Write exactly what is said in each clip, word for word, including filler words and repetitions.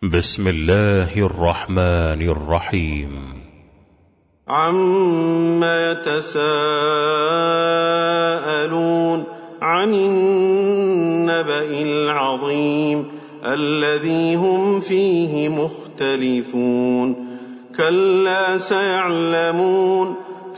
بسم الله الرحمن الرحيم. عما يتساءلون عن النبأ العظيم الذي هم فيه مختلفون كلا سيعلمون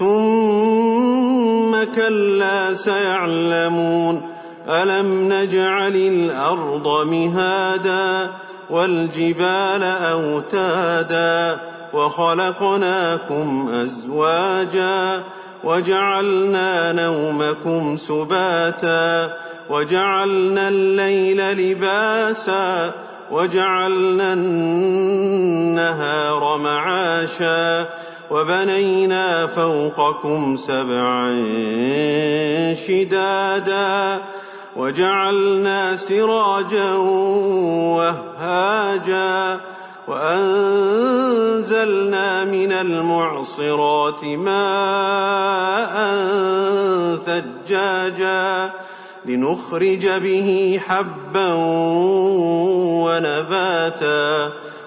ثم كلا سيعلمون ألم نجعل الأرض مهادا والجبال أوتادا وخلقناكم أزواجا وجعلنا نومكم سباتا وجعلنا الليل لباسا وجعلنا النهار معاشا وبنينا فوقكم سبعا شدادا وجعلنا سراجا وهاجا وأنزلنا من المعصرات ماء ثجاجا لنخرج به حبا ونباتا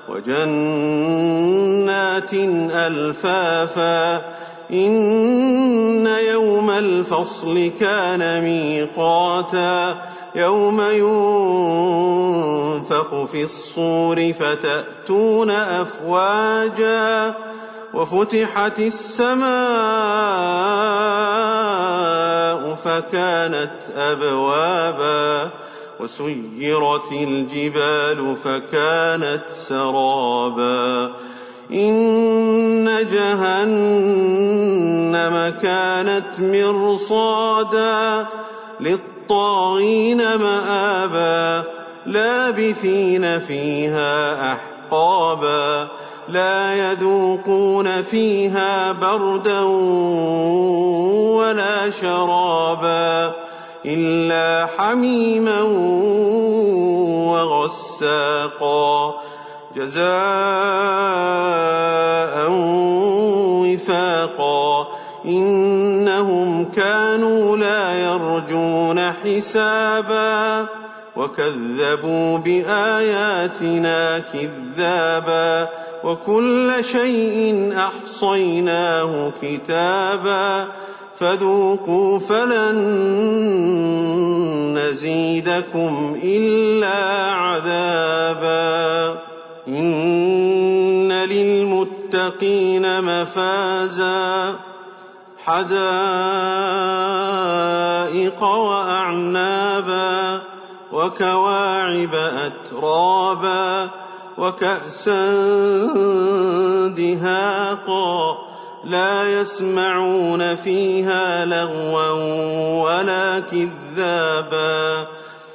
وجنات ألفافا إن يوم الفصل كان ميقاتا يوم ينفخ في الصور فتأتون أفواجا وفتحت السماء فكانت أبوابا وسيرت الجبال فكانت سرابا إن جهنم كانت مرصادا للطاغين مآبا لابثين فيها أحقابا لا يذوقون فيها بردا ولا شرابا إلا حميما وغساقا جزاء وفاقا إنهم كانوا لا يرجون حسابا وكذبوا بآياتنا كذابا وكل شيء أحصيناه كتابا فذوقوا فلن نزيدكم إلا عذابا إن للمتقين مفازا حدائق وأعنابا وكواعب أترابا وكأسا دهاقا لا يسمعون فيها لغوا ولا كذابا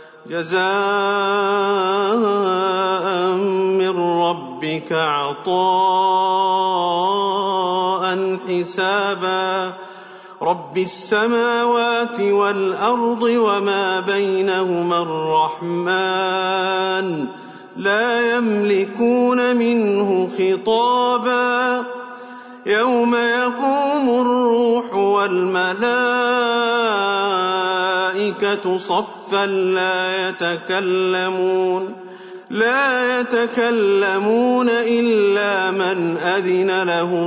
جزاء من ربك عطاء حسابا رب السماوات والأرض وما بينهما الرحمن لا يملكون منه خطابا يوم يقوم الروح والملائكة صفا لا يتكلمون لا يتكلمون إلا من أذن له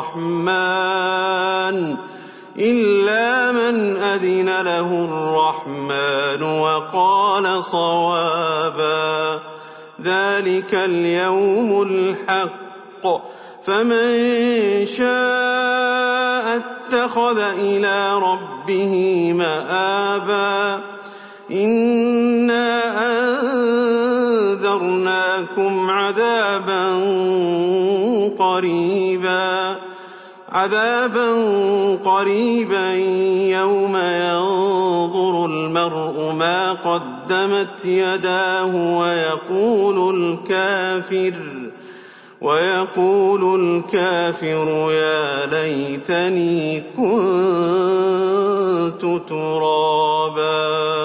الرحمن إلا من أذن له الرحمن وقال صوابا ذلك اليوم الحق فمن شاء اتخذ إلى ربه مآبا إنا أنذرناكم عذابا قريبا عذابا قريبا يوم ينظر المرء ما قدمت يداه ويقول الكافر ويقول الكافر يا ليتني كنت ترابا.